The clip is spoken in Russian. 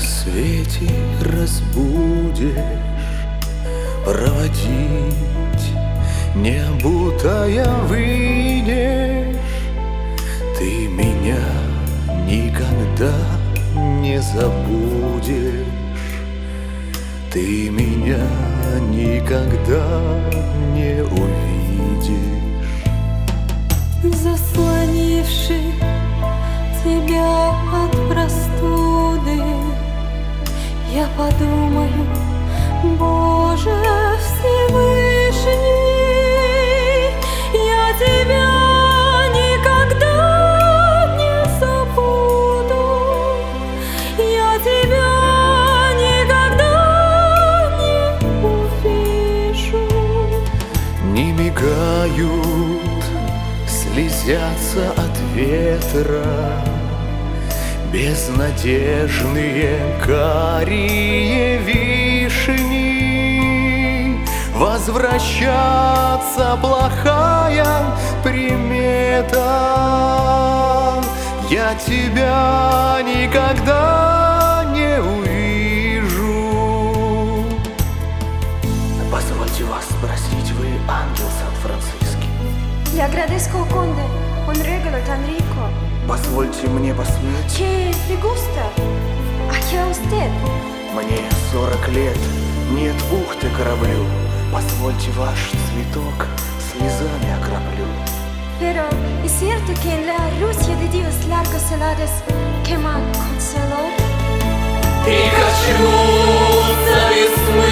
рассвете разбудишь, проводить не обутая выйдешь. Ты меня никогда не забудешь, ты меня никогда не увидишь. Заслонивший тебя от простуды, я подумаю: Боже Всевышний, я тебя никогда не забуду, я тебя никогда не увижу. Не мигают, слезятся от ветра безнадежные карие вишни. Возвращаться плохая примета, я тебя никогда не увижу. Позвольте вас спросить, вы ангел Сан-Франциско? Le agradezco, conde. Un regalo tan rico. Позвольте мне посмотреть. ¿Qué le gusta? ¿A usted? Мне 40 лет, нет бухты кораблю. Позвольте ваш цветок слезами окроплю. Pero es cierto que en la Rusia de Dios largos helados queman con calor. И коснутся весны